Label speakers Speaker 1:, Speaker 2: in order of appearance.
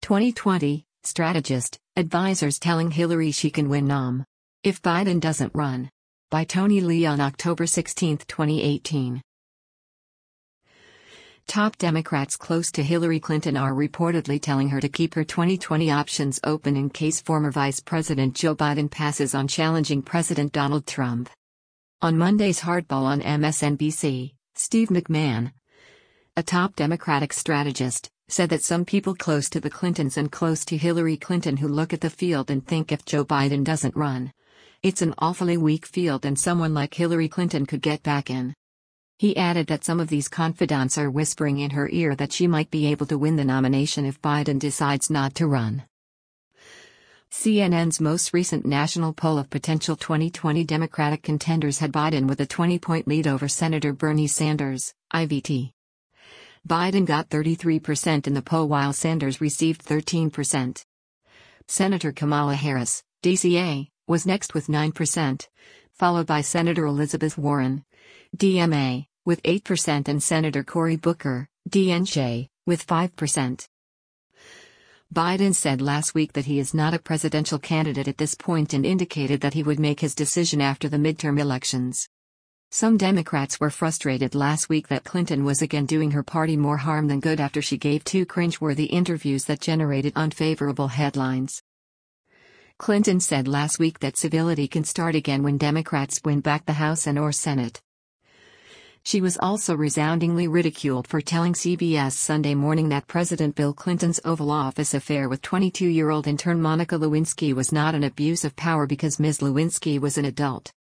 Speaker 1: 2020, strategist, advisors telling Hillary she can win nom. If Biden doesn't run. By Tony Lee on October 16, 2018. Top Democrats close to Hillary Clinton are reportedly telling her to keep her 2020 options open in case former Vice President Joe Biden passes on challenging President Donald Trump. On Monday's Hardball on MSNBC, Steve McMahon, a top Democratic strategist, said that some people close to the Clintons and close to Hillary Clinton who look at the field and think if Joe Biden doesn't run, it's an awfully weak field and someone like Hillary Clinton could get back in. He added that some of these confidants are whispering in her ear that she might be able to win the nomination if Biden decides not to run. CNN's most recent national poll of potential 2020 Democratic contenders had Biden with a 20-point lead over Senator Bernie Sanders, IVT. Biden got 33% in the poll while Sanders received 13%. Senator Kamala Harris, DCA, was next with 9%, followed by Senator Elizabeth Warren, DMA, with 8% and Senator Cory Booker, DNC, with 5%. Biden said last week that he is not a presidential candidate at this point and indicated that he would make his decision after the midterm elections. Some Democrats were frustrated last week that Clinton was again doing her party more harm than good after she gave two cringeworthy interviews that generated unfavorable headlines. Clinton said last week that civility can start again when Democrats win back the House and/or Senate. She was also resoundingly ridiculed for telling CBS Sunday Morning that President Bill Clinton's Oval Office affair with 22-year-old intern Monica Lewinsky was not an abuse of power because Ms. Lewinsky was an adult.